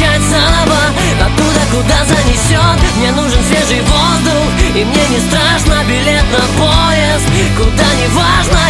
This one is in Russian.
начать заново, оттуда, куда занесет. Мне нужен свежий воздух, и мне не страшно билет на поезд, куда не важно.